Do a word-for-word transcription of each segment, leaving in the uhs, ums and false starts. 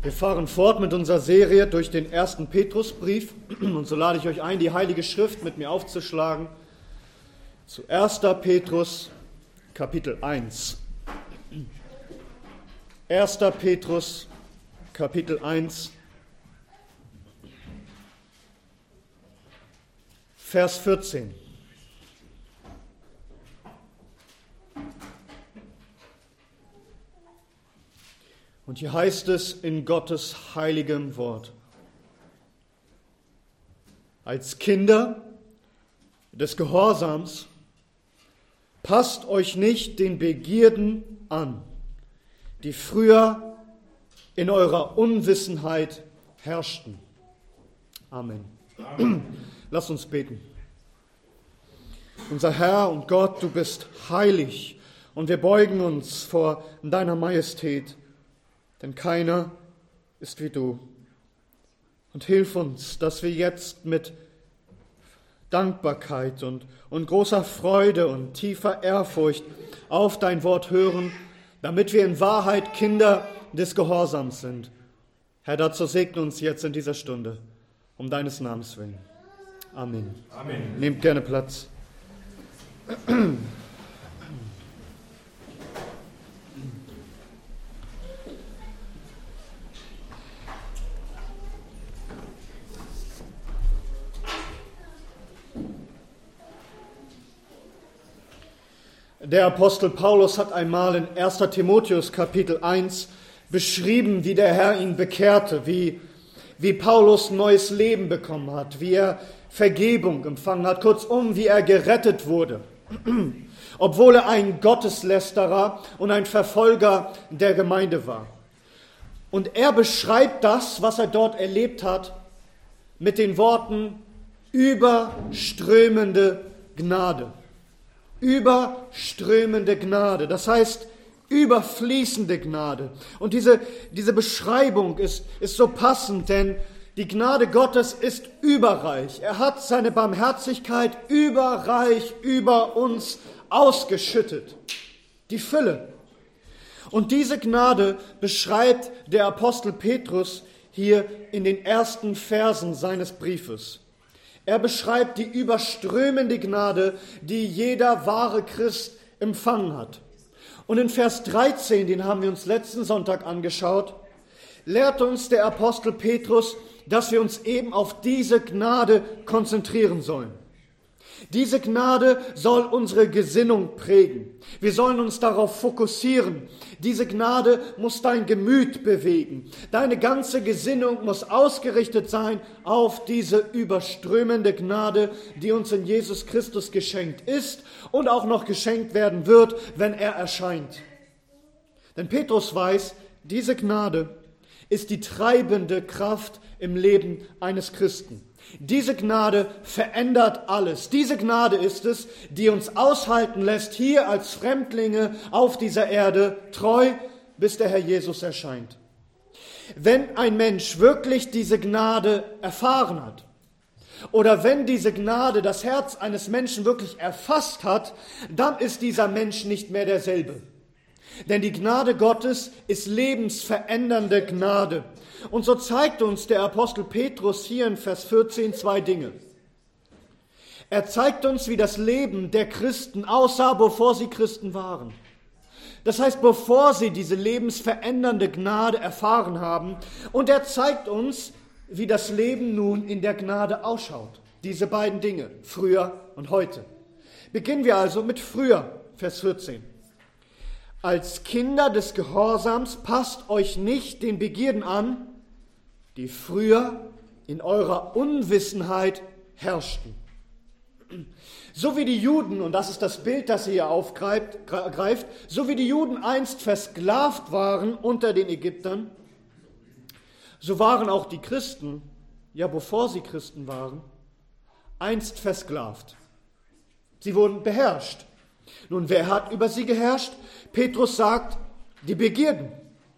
Wir fahren fort mit unserer Serie durch den ersten Petrusbrief und so lade ich euch ein, die Heilige Schrift mit mir aufzuschlagen zu erster Petrus, Kapitel eins. erster Petrus, Kapitel eins, Vers vierzehn. Und hier heißt es in Gottes heiligem Wort: Als Kinder des Gehorsams passt euch nicht den Begierden an, die früher in eurer Unwissenheit herrschten. Amen. Amen. Lasst uns beten. Unser Herr und Gott, du bist heilig und wir beugen uns vor deiner Majestät. Denn keiner ist wie du. Und hilf uns, dass wir jetzt mit Dankbarkeit und, und großer Freude und tiefer Ehrfurcht auf dein Wort hören, damit wir in Wahrheit Kinder des Gehorsams sind. Herr, dazu segne uns jetzt in dieser Stunde, um deines Namens willen. Amen. Amen. Nehmt gerne Platz. Der Apostel Paulus hat einmal in erster Timotheus Kapitel eins beschrieben, wie der Herr ihn bekehrte, wie, wie Paulus neues Leben bekommen hat, wie er Vergebung empfangen hat, kurzum, wie er gerettet wurde, obwohl er ein Gotteslästerer und ein Verfolger der Gemeinde war. Und er beschreibt das, was er dort erlebt hat, mit den Worten überströmende Gnade. Überströmende Gnade, das heißt überfließende Gnade. Und diese, diese Beschreibung ist, ist so passend, denn die Gnade Gottes ist überreich. Er hat seine Barmherzigkeit überreich über uns ausgeschüttet. Die Fülle. Und diese Gnade beschreibt der Apostel Petrus hier in den ersten Versen seines Briefes. Er beschreibt die überströmende Gnade, die jeder wahre Christ empfangen hat. Und in Vers dreizehn, den haben wir uns letzten Sonntag angeschaut, lehrt uns der Apostel Petrus, dass wir uns eben auf diese Gnade konzentrieren sollen. Diese Gnade soll unsere Gesinnung prägen. Wir sollen uns darauf fokussieren. Diese Gnade muss dein Gemüt bewegen. Deine ganze Gesinnung muss ausgerichtet sein auf diese überströmende Gnade, die uns in Jesus Christus geschenkt ist und auch noch geschenkt werden wird, wenn er erscheint. Denn Petrus weiß, diese Gnade ist die treibende Kraft im Leben eines Christen. Diese Gnade verändert alles. Diese Gnade ist es, die uns aushalten lässt, hier als Fremdlinge auf dieser Erde, treu, bis der Herr Jesus erscheint. Wenn ein Mensch wirklich diese Gnade erfahren hat, oder wenn diese Gnade das Herz eines Menschen wirklich erfasst hat, dann ist dieser Mensch nicht mehr derselbe. Denn die Gnade Gottes ist lebensverändernde Gnade. Und so zeigt uns der Apostel Petrus hier in Vers vierzehn zwei Dinge. Er zeigt uns, wie das Leben der Christen aussah, bevor sie Christen waren. Das heißt, bevor sie diese lebensverändernde Gnade erfahren haben. Und er zeigt uns, wie das Leben nun in der Gnade ausschaut. Diese beiden Dinge, früher und heute. Beginnen wir also mit früher, Vers vierzehn. Als Kinder des Gehorsams passt euch nicht den Begierden an, die früher in eurer Unwissenheit herrschten. So wie die Juden, und das ist das Bild, das hier aufgreift, so wie die Juden einst versklavt waren unter den Ägyptern, so waren auch die Christen, ja bevor sie Christen waren, einst versklavt. Sie wurden beherrscht. Nun, wer hat über sie geherrscht? Petrus sagt, die Begierden.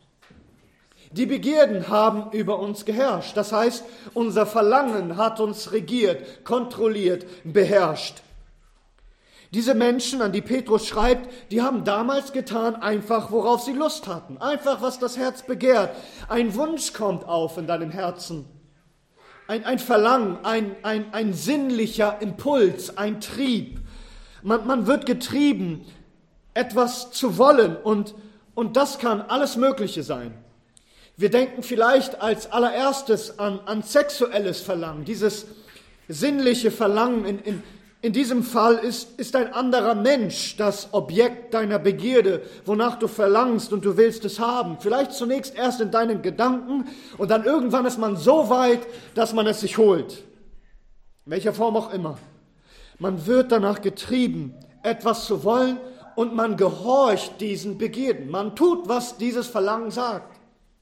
Die Begierden haben über uns geherrscht. Das heißt, unser Verlangen hat uns regiert, kontrolliert, beherrscht. Diese Menschen, an die Petrus schreibt, die haben damals getan, einfach worauf sie Lust hatten. Einfach, was das Herz begehrt. Ein Wunsch kommt auf in deinem Herzen. Ein, ein Verlangen, ein, ein, ein sinnlicher Impuls, ein Trieb. Man, man wird getrieben, etwas zu wollen und, und das kann alles Mögliche sein. Wir denken vielleicht als allererstes an, an sexuelles Verlangen. Dieses sinnliche Verlangen in, in In diesem Fall ist, ist ein anderer Mensch das Objekt deiner Begierde, wonach du verlangst und du willst es haben. Vielleicht zunächst erst in deinen Gedanken und dann irgendwann ist man so weit, dass man es sich holt. In welcher Form auch immer. Man wird danach getrieben, etwas zu wollen und man gehorcht diesen Begierden. Man tut, was dieses Verlangen sagt.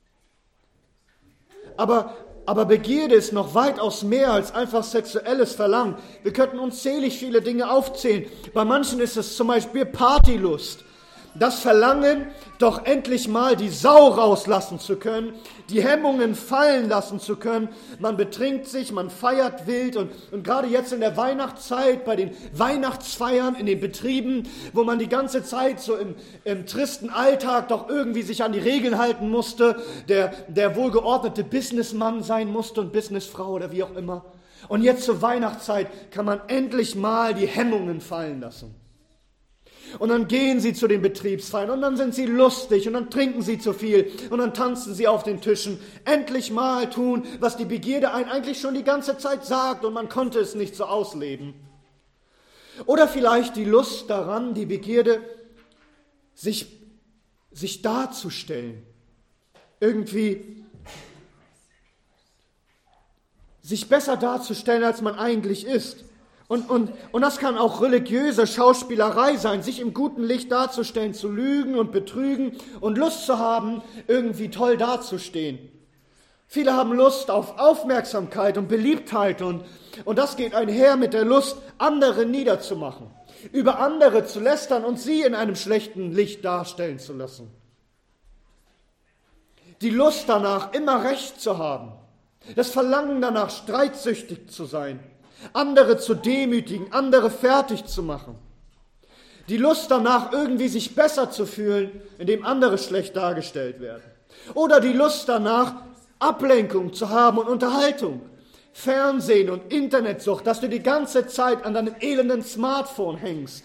Aber Aber Begierde ist noch weitaus mehr als einfach sexuelles Verlangen. Wir könnten unzählig viele Dinge aufzählen. Bei manchen ist es zum Beispiel Partylust. Das Verlangen, doch endlich mal die Sau rauslassen zu können, die Hemmungen fallen lassen zu können. Man betrinkt sich, man feiert wild und, und gerade jetzt in der Weihnachtszeit, bei den Weihnachtsfeiern, in den Betrieben, wo man die ganze Zeit so im, im tristen Alltag doch irgendwie sich an die Regeln halten musste, der, der wohlgeordnete Businessmann sein musste und Businessfrau oder wie auch immer. Und jetzt zur Weihnachtszeit kann man endlich mal die Hemmungen fallen lassen. Und dann gehen sie zu den Betriebsfeiern und dann sind sie lustig und dann trinken sie zu viel und dann tanzen sie auf den Tischen. Endlich mal tun, was die Begierde einen eigentlich schon die ganze Zeit sagt und man konnte es nicht so ausleben. Oder vielleicht die Lust daran, die Begierde, sich, sich darzustellen. Irgendwie sich besser darzustellen, als man eigentlich ist. Und, und, und das kann auch religiöse Schauspielerei sein, sich im guten Licht darzustellen, zu lügen und betrügen und Lust zu haben, irgendwie toll dazustehen. Viele haben Lust auf Aufmerksamkeit und Beliebtheit und, und das geht einher mit der Lust, andere niederzumachen, über andere zu lästern und sie in einem schlechten Licht darstellen zu lassen. Die Lust danach, immer Recht zu haben, das Verlangen danach, streitsüchtig zu sein, andere zu demütigen, andere fertig zu machen. Die Lust danach, irgendwie sich besser zu fühlen, indem andere schlecht dargestellt werden. Oder die Lust danach, Ablenkung zu haben und Unterhaltung. Fernsehen und Internetsucht, dass du die ganze Zeit an deinem elenden Smartphone hängst.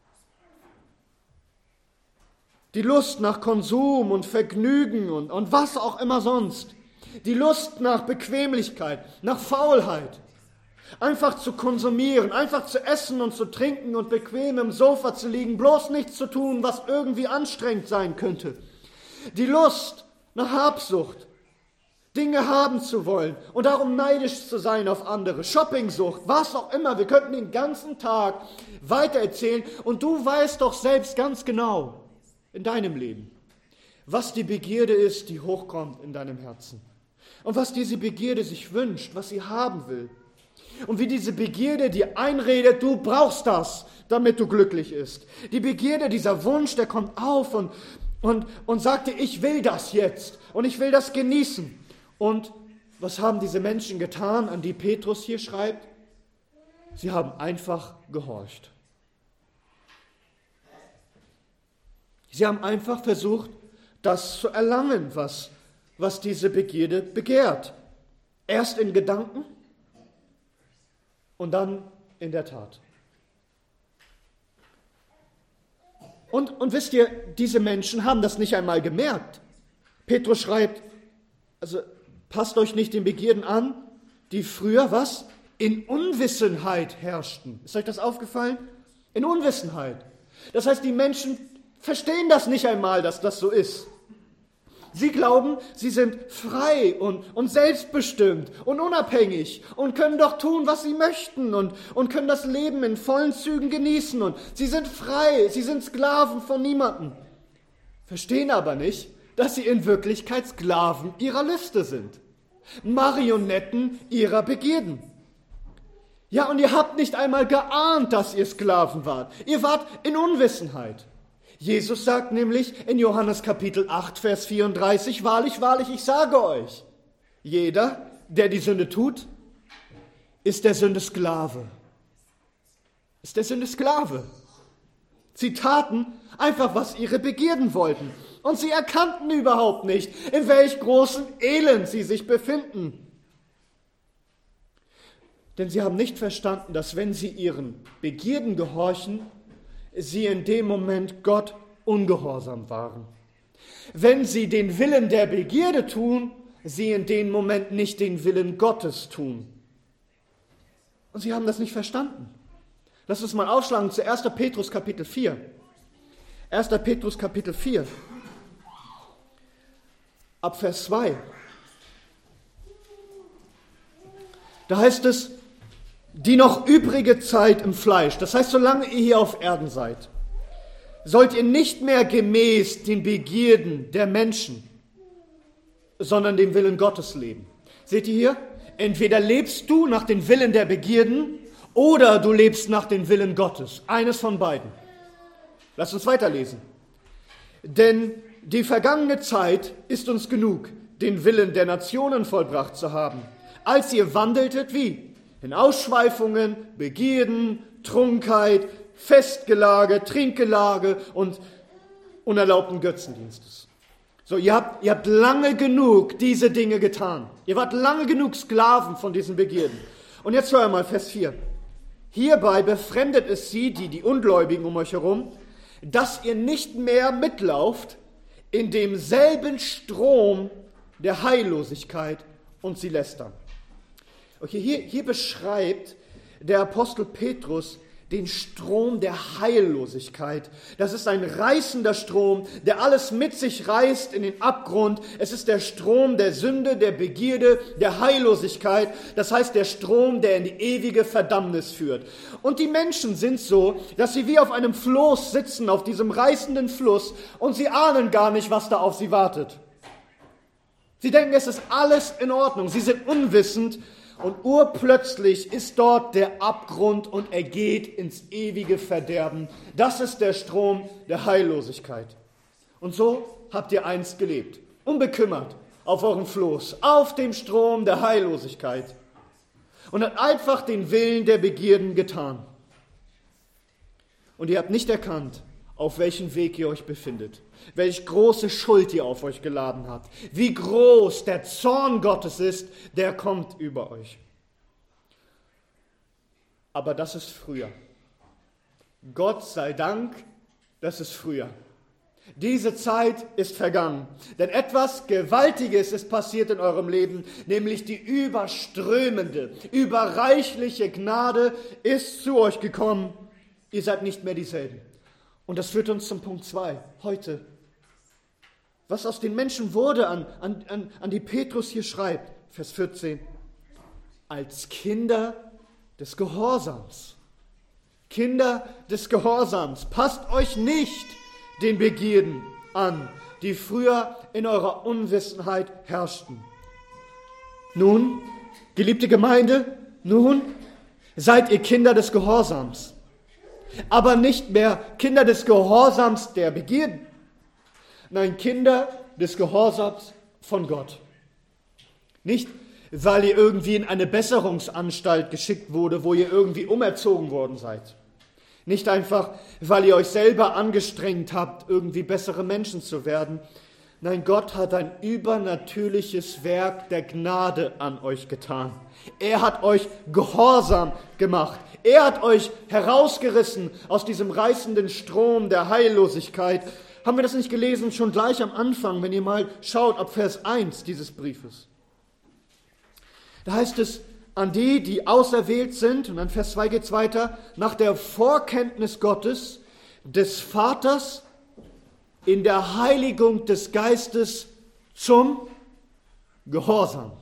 Die Lust nach Konsum und Vergnügen und, und was auch immer sonst. Die Lust nach Bequemlichkeit, nach Faulheit. Einfach zu konsumieren, einfach zu essen und zu trinken und bequem im Sofa zu liegen, bloß nichts zu tun, was irgendwie anstrengend sein könnte. Die Lust nach Habsucht, Dinge haben zu wollen und darum neidisch zu sein auf andere. Shoppingsucht, was auch immer. Wir könnten den ganzen Tag weitererzählen und du weißt doch selbst ganz genau in deinem Leben, was die Begierde ist, die hochkommt in deinem Herzen. Und was diese Begierde sich wünscht, was sie haben will. Und wie diese Begierde dir einredet, du brauchst das, damit du glücklich bist. Die Begierde, dieser Wunsch, der kommt auf und, und, und sagt dir, ich will das jetzt und ich will das genießen. Und was haben diese Menschen getan, an die Petrus hier schreibt? Sie haben einfach gehorcht. Sie haben einfach versucht, das zu erlangen, was, was diese Begierde begehrt. Erst in Gedanken, und dann in der Tat. Und, und wisst ihr, diese Menschen haben das nicht einmal gemerkt. Petrus schreibt, also passt euch nicht den Begierden an, die früher was? In Unwissenheit herrschten. Ist euch das aufgefallen? In Unwissenheit. Das heißt, die Menschen verstehen das nicht einmal, dass das so ist. Sie glauben, sie sind frei und, und selbstbestimmt und unabhängig und können doch tun, was sie möchten und, und können das Leben in vollen Zügen genießen. Und sie sind frei, sie sind Sklaven von niemandem. Verstehen aber nicht, dass sie in Wirklichkeit Sklaven ihrer Lüste sind. Marionetten ihrer Begierden. Ja, und ihr habt nicht einmal geahnt, dass ihr Sklaven wart. Ihr wart in Unwissenheit. Jesus sagt nämlich in Johannes Kapitel acht, Vers vierunddreißig, wahrlich, wahrlich, ich sage euch, jeder, der die Sünde tut, ist der Sünde Sklave. Ist der Sünde Sklave. Sie taten einfach, was ihre Begierden wollten. Und sie erkannten überhaupt nicht, in welch großem Elend sie sich befinden. Denn sie haben nicht verstanden, dass wenn sie ihren Begierden gehorchen, sie in dem Moment Gott ungehorsam waren. Wenn sie den Willen der Begierde tun, sie in dem Moment nicht den Willen Gottes tun. Und sie haben das nicht verstanden. Lass uns mal aufschlagen zu erster Petrus Kapitel vier. erster Petrus Kapitel vier. Ab Vers zwei. Da heißt es, die noch übrige Zeit im Fleisch, das heißt, solange ihr hier auf Erden seid, sollt ihr nicht mehr gemäß den Begierden der Menschen, sondern dem Willen Gottes leben. Seht ihr hier? Entweder lebst du nach den Willen der Begierden oder du lebst nach den Willen Gottes. Eines von beiden. Lasst uns weiterlesen. Denn die vergangene Zeit ist uns genug, den Willen der Nationen vollbracht zu haben, als ihr wandeltet wie? In Ausschweifungen, Begierden, Trunkenheit, Festgelage, Trinkgelage und unerlaubten Götzendienstes. So, ihr habt, ihr habt lange genug diese Dinge getan. Ihr wart lange genug Sklaven von diesen Begierden. Und jetzt hör mal Vers vier. Hierbei befremdet es sie, die, die Ungläubigen um euch herum, dass ihr nicht mehr mitlauft in demselben Strom der Heillosigkeit und sie lästern. Okay, hier, hier beschreibt der Apostel Petrus den Strom der Heillosigkeit. Das ist ein reißender Strom, der alles mit sich reißt in den Abgrund. Es ist der Strom der Sünde, der Begierde, der Heillosigkeit. Das heißt, der Strom, der in die ewige Verdammnis führt. Und die Menschen sind so, dass sie wie auf einem Floß sitzen, auf diesem reißenden Fluss, und sie ahnen gar nicht, was da auf sie wartet. Sie denken, es ist alles in Ordnung. Sie sind unwissend. Und urplötzlich ist dort der Abgrund und er geht ins ewige Verderben. Das ist der Strom der Heillosigkeit. Und so habt ihr einst gelebt, unbekümmert auf eurem Floß, auf dem Strom der Heillosigkeit. Und habt einfach den Willen der Begierden getan. Und ihr habt nicht erkannt, auf welchem Weg ihr euch befindet, welch große Schuld ihr auf euch geladen habt, wie groß der Zorn Gottes ist, der kommt über euch. Aber das ist früher. Gott sei Dank, das ist früher. Diese Zeit ist vergangen, denn etwas Gewaltiges ist passiert in eurem Leben, nämlich die überströmende, überreichliche Gnade ist zu euch gekommen. Ihr seid nicht mehr dieselben. Und das führt uns zum Punkt zwei, heute. Was aus den Menschen wurde, an, an, an, an die Petrus hier schreibt, Vers vierzehn. Als Kinder des Gehorsams. Kinder des Gehorsams, passt euch nicht den Begierden an, die früher in eurer Unwissenheit herrschten. Nun, geliebte Gemeinde, nun seid ihr Kinder des Gehorsams. Aber nicht mehr Kinder des Gehorsams der Begierden. Nein, Kinder des Gehorsams von Gott. Nicht, weil ihr irgendwie in eine Besserungsanstalt geschickt wurde, wo ihr irgendwie umerzogen worden seid. Nicht einfach, weil ihr euch selber angestrengt habt, irgendwie bessere Menschen zu werden. Nein, Gott hat ein übernatürliches Werk der Gnade an euch getan. Er hat euch gehorsam gemacht. Er hat euch herausgerissen aus diesem reißenden Strom der Heillosigkeit. Haben wir das nicht gelesen, schon gleich am Anfang, wenn ihr mal schaut, ab Vers eins dieses Briefes. Da heißt es, an die, die auserwählt sind, und dann Vers zwei geht es weiter, nach der Vorkenntnis Gottes, des Vaters, in der Heiligung des Geistes zum Gehorsam.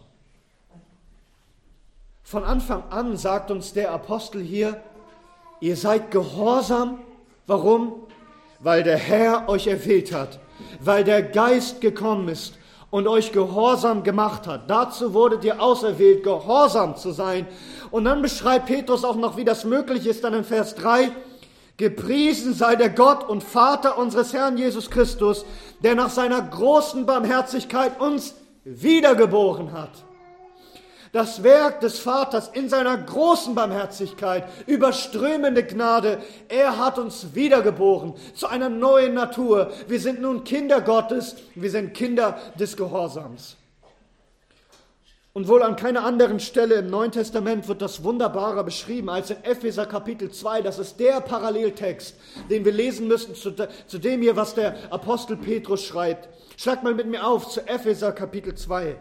Von Anfang an sagt uns der Apostel hier, ihr seid gehorsam. Warum? Weil der Herr euch erwählt hat, weil der Geist gekommen ist und euch gehorsam gemacht hat. Dazu wurdet ihr auserwählt, gehorsam zu sein. Und dann beschreibt Petrus auch noch, wie das möglich ist, dann in Vers drei, gepriesen sei der Gott und Vater unseres Herrn Jesus Christus, der nach seiner großen Barmherzigkeit uns wiedergeboren hat. Das Werk des Vaters in seiner großen Barmherzigkeit, überströmende Gnade, er hat uns wiedergeboren zu einer neuen Natur. Wir sind nun Kinder Gottes, wir sind Kinder des Gehorsams. Und wohl an keiner anderen Stelle im Neuen Testament wird das wunderbarer beschrieben als in Epheser Kapitel zwei. Das ist der Paralleltext, den wir lesen müssen zu, zu dem hier, was der Apostel Petrus schreibt. Schlag mal mit mir auf zu Epheser Kapitel zwei.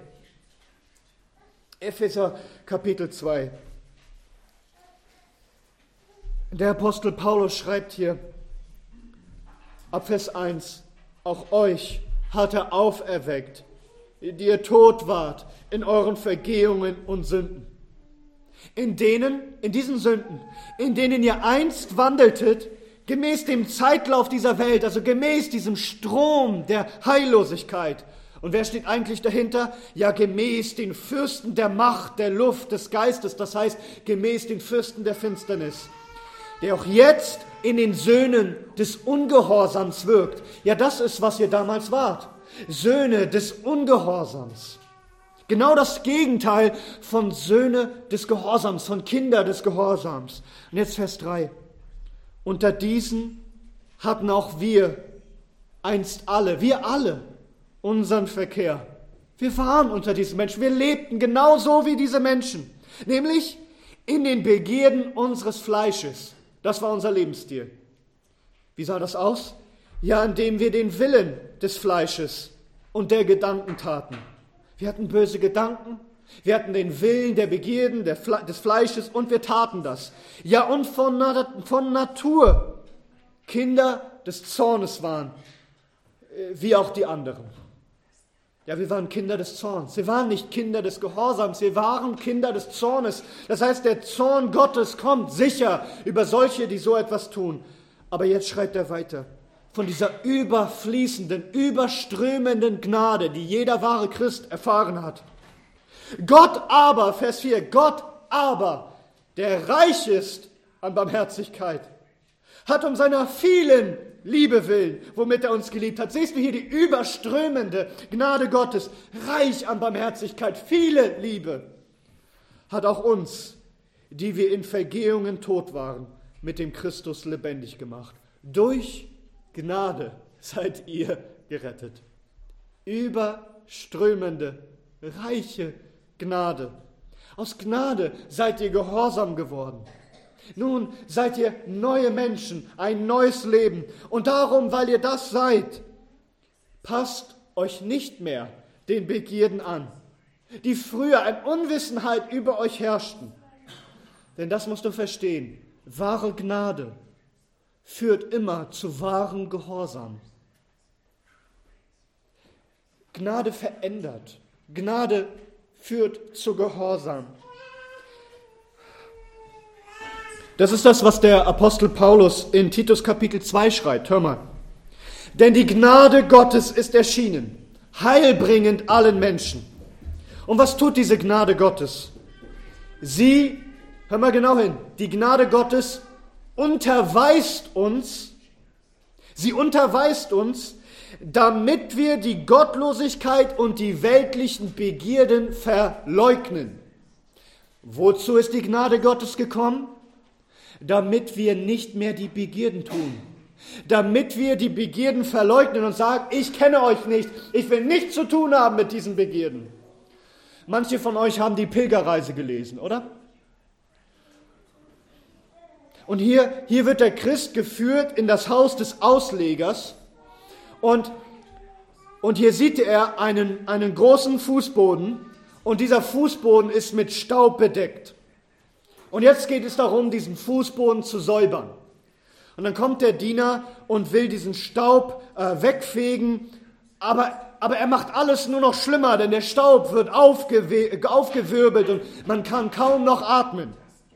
Epheser Kapitel zwei. Der Apostel Paulus schreibt hier ab Vers eins, auch euch hat er auferweckt, die ihr tot wart in euren Vergehungen und Sünden. In denen, in diesen Sünden, in denen ihr einst wandeltet, gemäß dem Zeitlauf dieser Welt, also gemäß diesem Strom der Heillosigkeit. Und wer steht eigentlich dahinter? Ja, gemäß den Fürsten der Macht, der Luft, des Geistes, das heißt gemäß den Fürsten der Finsternis, der auch jetzt in den Söhnen des Ungehorsams wirkt. Ja, das ist, was ihr damals wart. Söhne des Ungehorsams. Genau das Gegenteil von Söhne des Gehorsams, von Kinder des Gehorsams. Und jetzt Vers drei. Unter diesen hatten auch wir einst alle, wir alle, unseren Verkehr. Wir waren unter diesen Menschen, wir lebten genauso wie diese Menschen, nämlich in den Begierden unseres Fleisches. Das war unser Lebensstil. Wie sah das aus? Ja, indem wir den Willen des Fleisches und der Gedanken taten. Wir hatten böse Gedanken, wir hatten den Willen der Begierden der Fle- des Fleisches und wir taten das. Ja, und von, Na- von Natur Kinder des Zornes waren, wie auch die anderen. Ja, wir waren Kinder des Zorns. Wir waren nicht Kinder des Gehorsams, wir waren Kinder des Zornes. Das heißt, der Zorn Gottes kommt sicher über solche, die so etwas tun. Aber jetzt schreibt er weiter. Von dieser überfließenden, überströmenden Gnade, die jeder wahre Christ erfahren hat. Gott aber, Vers vier, Gott aber, der reich ist an Barmherzigkeit, hat um seiner vielen Liebe willen, womit er uns geliebt hat. Siehst du hier die überströmende Gnade Gottes, reich an Barmherzigkeit, viele Liebe, hat auch uns, die wir in Vergehungen tot waren, mit dem Christus lebendig gemacht. Durch Gnade seid ihr gerettet. Überströmende, reiche Gnade. Aus Gnade seid ihr gehorsam geworden. Nun seid ihr neue Menschen, ein neues Leben. Und darum, weil ihr das seid, passt euch nicht mehr den Begierden an, die früher in Unwissenheit über euch herrschten. Denn das musst du verstehen. Wahre Gnade führt immer zu wahrem Gehorsam. Gnade verändert. Gnade führt zu Gehorsam. Das ist das, was der Apostel Paulus in Titus Kapitel zwei schreibt. Hör mal. Denn die Gnade Gottes ist erschienen, heilbringend allen Menschen. Und was tut diese Gnade Gottes? Sie, hör mal genau hin, die Gnade Gottes unterweist uns, sie unterweist uns, damit wir die Gottlosigkeit und die weltlichen Begierden verleugnen. Wozu ist die Gnade Gottes gekommen? Damit wir nicht mehr die Begierden tun. Damit wir die Begierden verleugnen und sagen, ich kenne euch nicht, ich will nichts zu tun haben mit diesen Begierden. Manche von euch haben die Pilgerreise gelesen, oder? Und hier, hier wird der Christ geführt in das Haus des Auslegers und, und hier sieht er einen, einen großen Fußboden und dieser Fußboden ist mit Staub bedeckt. Und jetzt geht es darum, diesen Fußboden zu säubern. Und dann kommt der Diener und will diesen Staub äh, wegfegen, aber, aber er macht alles nur noch schlimmer, denn der Staub wird aufgew- aufgewirbelt und man kann kaum noch atmen.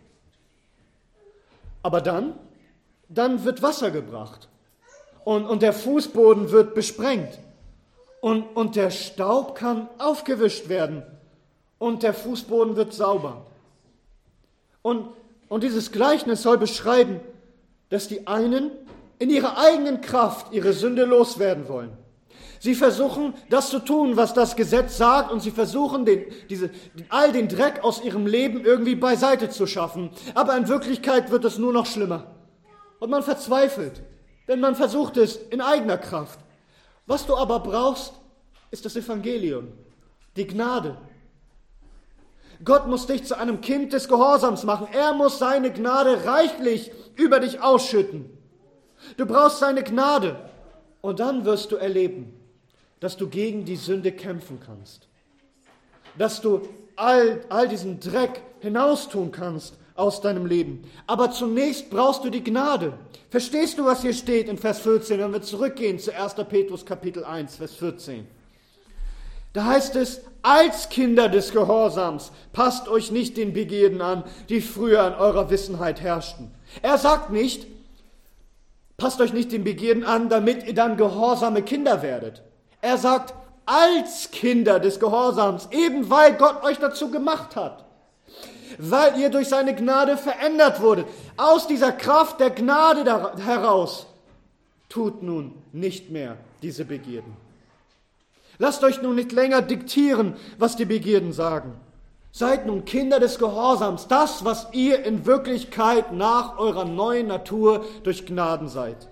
Aber dann, dann wird Wasser gebracht und, und der Fußboden wird besprengt und, und der Staub kann aufgewischt werden und der Fußboden wird sauber. Und, und dieses Gleichnis soll beschreiben, dass die einen in ihrer eigenen Kraft ihre Sünde loswerden wollen. Sie versuchen, das zu tun, was das Gesetz sagt, und sie versuchen, den, diese, all den Dreck aus ihrem Leben irgendwie beiseite zu schaffen. Aber in Wirklichkeit wird es nur noch schlimmer. Und man verzweifelt, denn man versucht es in eigener Kraft. Was du aber brauchst, ist das Evangelium, die Gnade. Gott muss dich zu einem Kind des Gehorsams machen. Er muss seine Gnade reichlich über dich ausschütten. Du brauchst seine Gnade. Und dann wirst du erleben, dass du gegen die Sünde kämpfen kannst. Dass du all, all diesen Dreck hinaustun kannst aus deinem Leben. Aber zunächst brauchst du die Gnade. Verstehst du, was hier steht in Vers vierzehn, wenn wir zurückgehen zu erster Petrus Kapitel eins, Vers vierzehn? Da heißt es, als Kinder des Gehorsams, passt euch nicht den Begierden an, die früher in eurer Wissenheit herrschten. Er sagt nicht, passt euch nicht den Begierden an, damit ihr dann gehorsame Kinder werdet. Er sagt, als Kinder des Gehorsams, eben weil Gott euch dazu gemacht hat. Weil ihr durch seine Gnade verändert wurdet. Aus dieser Kraft der Gnade heraus tut nun nicht mehr diese Begierden. Lasst euch nun nicht länger diktieren, was die Begierden sagen. Seid nun Kinder des Gehorsams, das, was ihr in Wirklichkeit nach eurer neuen Natur durch Gnaden seid.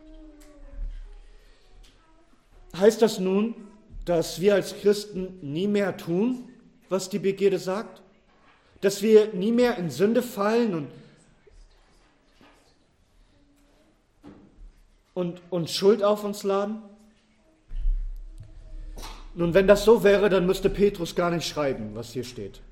Heißt das nun, dass wir als Christen nie mehr tun, was die Begierde sagt? Dass wir nie mehr in Sünde fallen und, und, und Schuld auf uns laden? Nun, wenn das so wäre, dann müsste Petrus gar nicht schreiben, was hier steht.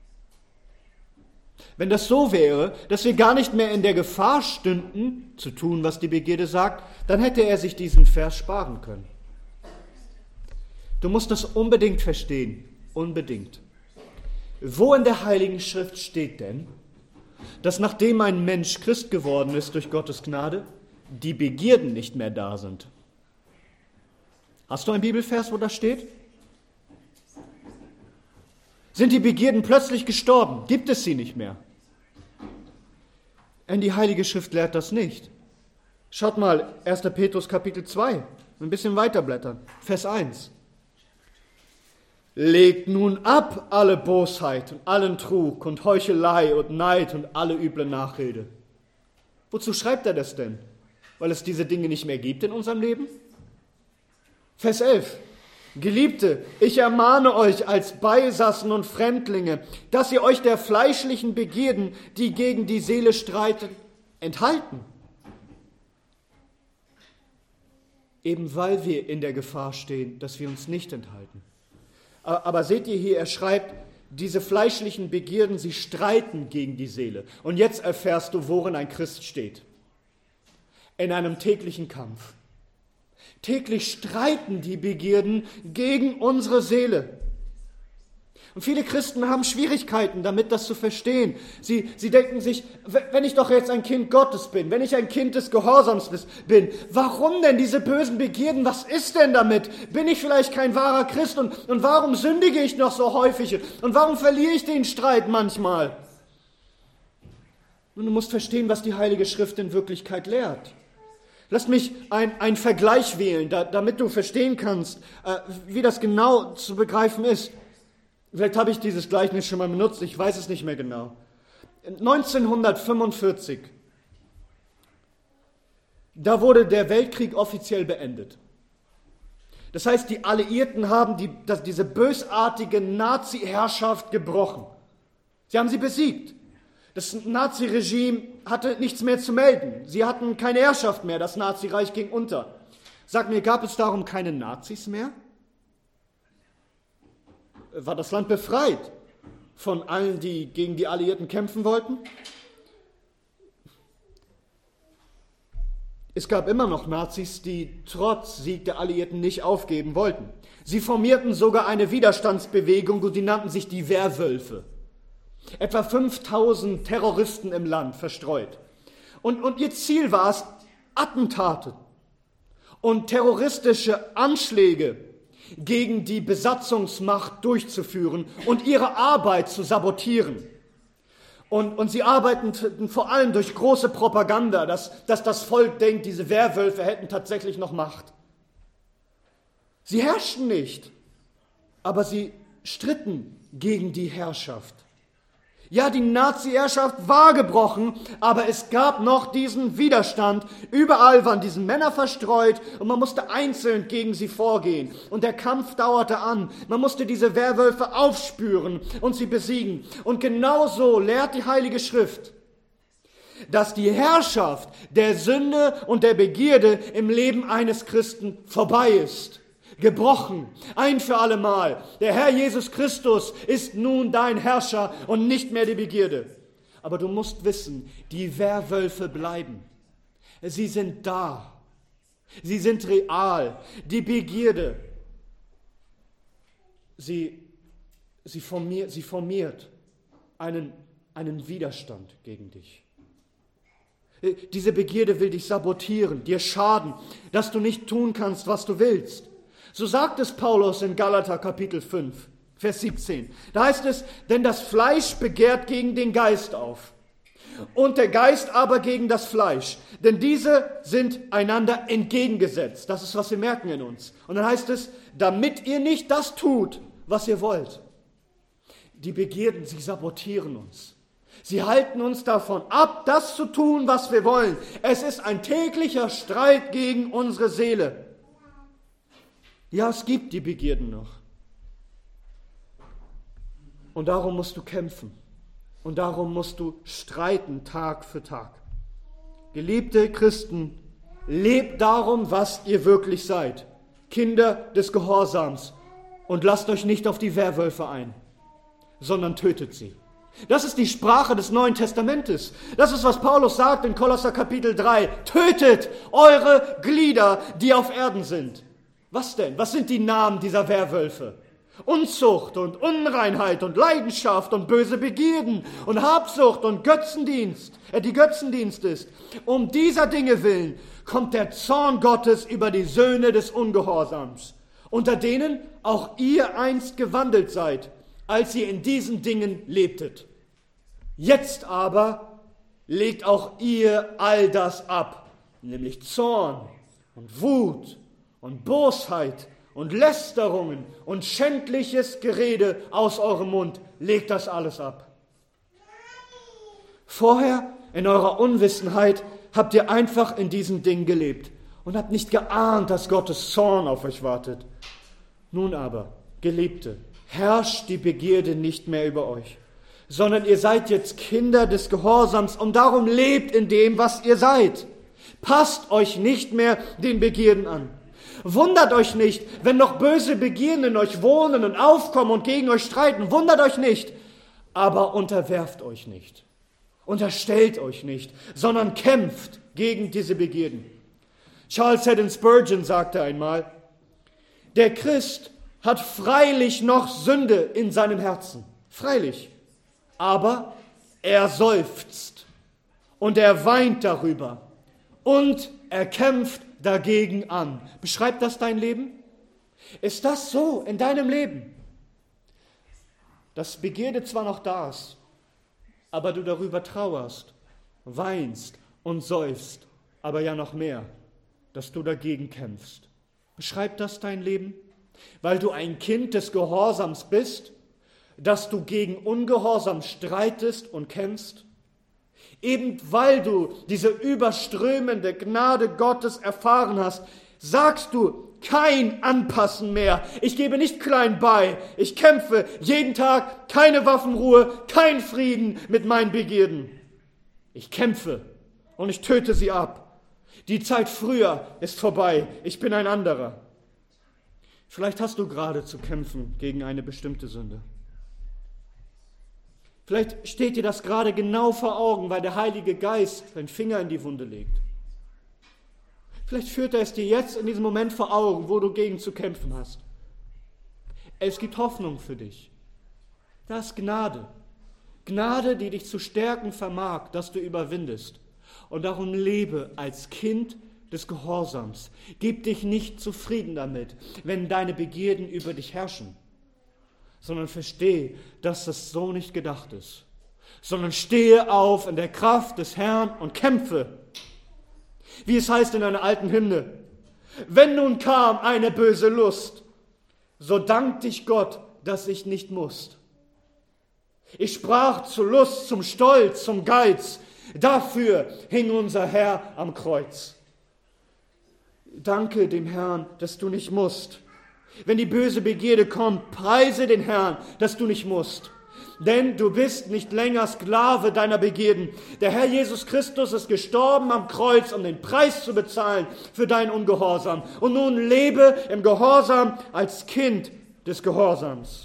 Wenn das so wäre, dass wir gar nicht mehr in der Gefahr stünden, zu tun, was die Begierde sagt, dann hätte er sich diesen Vers sparen können. Du musst das unbedingt verstehen, unbedingt. Wo in der Heiligen Schrift steht denn, dass nachdem ein Mensch Christ geworden ist durch Gottes Gnade, die Begierden nicht mehr da sind? Hast du einen Bibelvers, wo das steht? Sind die Begierden plötzlich gestorben? Gibt es sie nicht mehr? Denn die Heilige Schrift lehrt das nicht. Schaut mal, erster Petrus Kapitel zwei, ein bisschen weiterblättern, Vers eins. Legt nun ab alle Bosheit und allen Trug und Heuchelei und Neid und alle üble Nachrede. Wozu schreibt er das denn? Weil es diese Dinge nicht mehr gibt in unserem Leben? Vers elf. Geliebte, ich ermahne euch als Beisassen und Fremdlinge, dass ihr euch der fleischlichen Begierden, die gegen die Seele streiten, enthalten. Eben weil wir in der Gefahr stehen, dass wir uns nicht enthalten. Aber seht ihr hier, er schreibt, diese fleischlichen Begierden, sie streiten gegen die Seele. Und jetzt erfährst du, worin ein Christ steht. In einem täglichen Kampf. Täglich streiten die Begierden gegen unsere Seele. Und viele Christen haben Schwierigkeiten damit, das zu verstehen. Sie, sie denken sich, wenn ich doch jetzt ein Kind Gottes bin, wenn ich ein Kind des Gehorsams bin, warum denn diese bösen Begierden? Was ist denn damit? Bin ich vielleicht kein wahrer Christ? Und, und warum sündige ich noch so häufig? Und warum verliere ich den Streit manchmal? Und du musst verstehen, was die Heilige Schrift in Wirklichkeit lehrt. Lass mich einen Vergleich wählen, da, damit du verstehen kannst, äh, wie das genau zu begreifen ist. Vielleicht habe ich dieses Gleichnis schon mal benutzt, ich weiß es nicht mehr genau. neunzehnhundertfünfundvierzig, da wurde der Weltkrieg offiziell beendet. Das heißt, die Alliierten haben die, das, diese bösartige Nazi-Herrschaft gebrochen. Sie haben sie besiegt. Das Naziregime hatte nichts mehr zu melden. Sie hatten keine Herrschaft mehr, das Nazireich ging unter. Sag mir, gab es darum keine Nazis mehr? War das Land befreit von allen, die gegen die Alliierten kämpfen wollten? Es gab immer noch Nazis, die trotz Sieg der Alliierten nicht aufgeben wollten. Sie formierten sogar eine Widerstandsbewegung und die nannten sich die Werwölfe. Etwa fünftausend Terroristen im Land verstreut. Und, und ihr Ziel war es, Attentate und terroristische Anschläge gegen die Besatzungsmacht durchzuführen und ihre Arbeit zu sabotieren. Und, und sie arbeiteten vor allem durch große Propaganda, dass, dass das Volk denkt, diese Werwölfe hätten tatsächlich noch Macht. Sie herrschten nicht, aber sie stritten gegen die Herrschaft. Ja, die Nazi-Herrschaft war gebrochen, aber es gab noch diesen Widerstand. Überall waren diese Männer verstreut und man musste einzeln gegen sie vorgehen. Und der Kampf dauerte an. Man musste diese Werwölfe aufspüren und sie besiegen. Und genauso lehrt die Heilige Schrift, dass die Herrschaft der Sünde und der Begierde im Leben eines Christen vorbei ist. Gebrochen, ein für alle Mal. Der Herr Jesus Christus ist nun dein Herrscher und nicht mehr die Begierde. Aber du musst wissen, die Werwölfe bleiben. Sie sind da. Sie sind real. Die Begierde, sie, sie, formiert, sie formiert einen, einen Widerstand gegen dich. Diese Begierde will dich sabotieren, dir schaden, dass du nicht tun kannst, was du willst. So sagt es Paulus in Galater Kapitel fünf, Vers siebzehn. Da heißt es, denn das Fleisch begehrt gegen den Geist auf und der Geist aber gegen das Fleisch. Denn diese sind einander entgegengesetzt. Das ist, was wir merken in uns. Und dann heißt es, damit ihr nicht das tut, was ihr wollt. Die Begierden, sie sabotieren uns. Sie halten uns davon ab, das zu tun, was wir wollen. Es ist ein täglicher Streit gegen unsere Seele. Ja, es gibt die Begierden noch. Und darum musst du kämpfen. Und darum musst du streiten, Tag für Tag. Geliebte Christen, lebt darum, was ihr wirklich seid. Kinder des Gehorsams. Und lasst euch nicht auf die Werwölfe ein, sondern tötet sie. Das ist die Sprache des Neuen Testamentes. Das ist, was Paulus sagt in Kolosser Kapitel drei. Tötet eure Glieder, die auf Erden sind. Was denn? Was sind die Namen dieser Werwölfe? Unzucht und Unreinheit und Leidenschaft und böse Begierden und Habsucht und Götzendienst, äh, die Götzendienst ist. Um dieser Dinge willen kommt der Zorn Gottes über die Söhne des Ungehorsams, unter denen auch ihr einst gewandelt seid, als ihr in diesen Dingen lebtet. Jetzt aber legt auch ihr all das ab, nämlich Zorn und Wut und Bosheit und Lästerungen und schändliches Gerede aus eurem Mund. Legt das alles ab. Vorher, in eurer Unwissenheit, habt ihr einfach in diesen Dingen gelebt und habt nicht geahnt, dass Gottes Zorn auf euch wartet. Nun aber, Geliebte, herrscht die Begierde nicht mehr über euch, sondern ihr seid jetzt Kinder des Gehorsams und darum lebt in dem, was ihr seid. Passt euch nicht mehr den Begierden an. Wundert euch nicht, wenn noch böse Begierden in euch wohnen und aufkommen und gegen euch streiten. Wundert euch nicht, aber unterwerft euch nicht. Unterstellt euch nicht, sondern kämpft gegen diese Begierden. Charles Haddon Spurgeon sagte einmal, der Christ hat freilich noch Sünde in seinem Herzen. Freilich. Aber er seufzt und er weint darüber und er kämpft dagegen an. Beschreibt das dein Leben? Ist das so in deinem Leben? Dass Begierde zwar noch da ist, aber du darüber trauerst, weinst und seufzt, aber ja noch mehr, dass du dagegen kämpfst. Beschreibt das dein Leben? Weil du ein Kind des Gehorsams bist, dass du gegen Ungehorsam streitest und kämpfst? Eben weil du diese überströmende Gnade Gottes erfahren hast, sagst du kein Anpassen mehr. Ich gebe nicht klein bei. Ich kämpfe jeden Tag, keine Waffenruhe, kein Frieden mit meinen Begierden. Ich kämpfe und ich töte sie ab. Die Zeit früher ist vorbei. Ich bin ein anderer. Vielleicht hast du gerade zu kämpfen gegen eine bestimmte Sünde. Vielleicht steht dir das gerade genau vor Augen, weil der Heilige Geist seinen Finger in die Wunde legt. Vielleicht führt er es dir jetzt in diesem Moment vor Augen, wo du gegen zu kämpfen hast. Es gibt Hoffnung für dich. Das ist Gnade. Gnade, die dich zu stärken vermag, dass du überwindest. Und darum lebe als Kind des Gehorsams. Gib dich nicht zufrieden damit, wenn deine Begierden über dich herrschen, sondern verstehe, dass das so nicht gedacht ist. Sondern stehe auf in der Kraft des Herrn und kämpfe. Wie es heißt in einer alten Hymne, Wenn nun kam eine böse Lust, so dank dich Gott, dass ich nicht musst. Ich sprach zu Lust, zum Stolz, zum Geiz, dafür hing unser Herr am Kreuz. Danke dem Herrn, dass du nicht musst. Wenn die böse Begierde kommt, preise den Herrn, dass du nicht musst. Denn du bist nicht länger Sklave deiner Begierden. Der Herr Jesus Christus ist gestorben am Kreuz, um den Preis zu bezahlen für deinen Ungehorsam. Und nun lebe im Gehorsam als Kind des Gehorsams.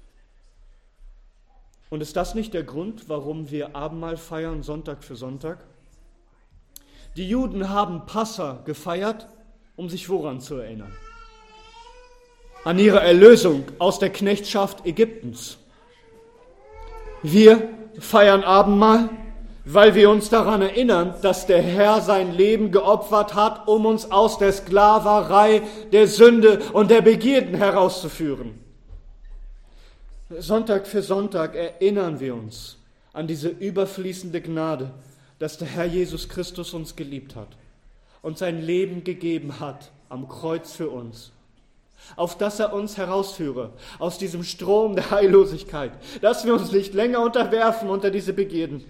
Und ist das nicht der Grund, warum wir Abendmahl feiern, Sonntag für Sonntag? Die Juden haben Passa gefeiert, um sich woran zu erinnern? An ihre Erlösung aus der Knechtschaft Ägyptens. Wir feiern Abendmahl, weil wir uns daran erinnern, dass der Herr sein Leben geopfert hat, um uns aus der Sklaverei, der Sünde und der Begierden herauszuführen. Sonntag für Sonntag erinnern wir uns an diese überfließende Gnade, dass der Herr Jesus Christus uns geliebt hat und sein Leben gegeben hat am Kreuz für uns, auf dass er uns herausführe aus diesem Strom der Heillosigkeit, dass wir uns nicht länger unterwerfen unter diese Begierden.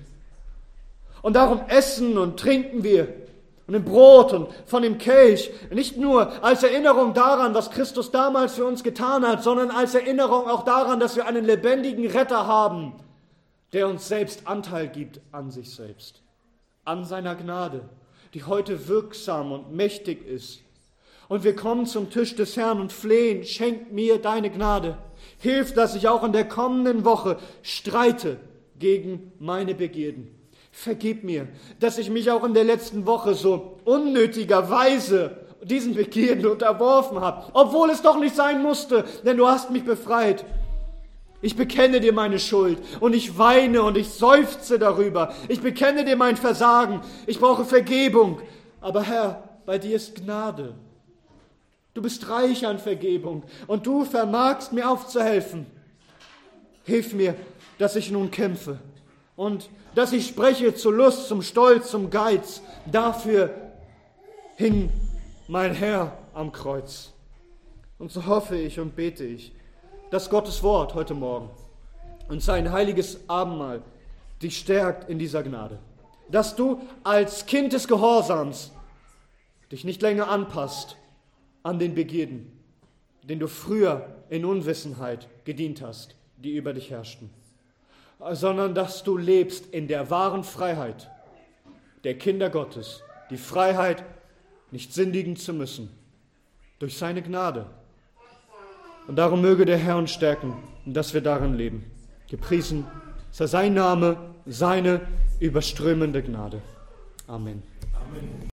Und darum essen und trinken wir von dem Brot und von dem Kelch, nicht nur als Erinnerung daran, was Christus damals für uns getan hat, sondern als Erinnerung auch daran, dass wir einen lebendigen Retter haben, der uns selbst Anteil gibt an sich selbst, an seiner Gnade, die heute wirksam und mächtig ist. Und wir kommen zum Tisch des Herrn und flehen, schenk mir deine Gnade. Hilf, dass ich auch in der kommenden Woche streite gegen meine Begierden. Vergib mir, dass ich mich auch in der letzten Woche so unnötigerweise diesen Begierden unterworfen habe, obwohl es doch nicht sein musste, denn du hast mich befreit. Ich bekenne dir meine Schuld und ich weine und ich seufze darüber. Ich bekenne dir mein Versagen. Ich brauche Vergebung. Aber Herr, bei dir ist Gnade. Du bist reich an Vergebung und du vermagst mir aufzuhelfen. Hilf mir, dass ich nun kämpfe und dass ich spreche zu Lust, zum Stolz, zum Geiz. Dafür hing mein Herr am Kreuz. Und so hoffe ich und bete ich, dass Gottes Wort heute Morgen und sein heiliges Abendmahl dich stärkt in dieser Gnade. Dass du als Kind des Gehorsams dich nicht länger anpasst an den Begierden, denen du früher in Unwissenheit gedient hast, die über dich herrschten, sondern dass du lebst in der wahren Freiheit der Kinder Gottes, die Freiheit, nicht sündigen zu müssen, durch seine Gnade. Und darum möge der Herr uns stärken, dass wir darin leben. Gepriesen sei sein Name, seine überströmende Gnade. Amen. Amen.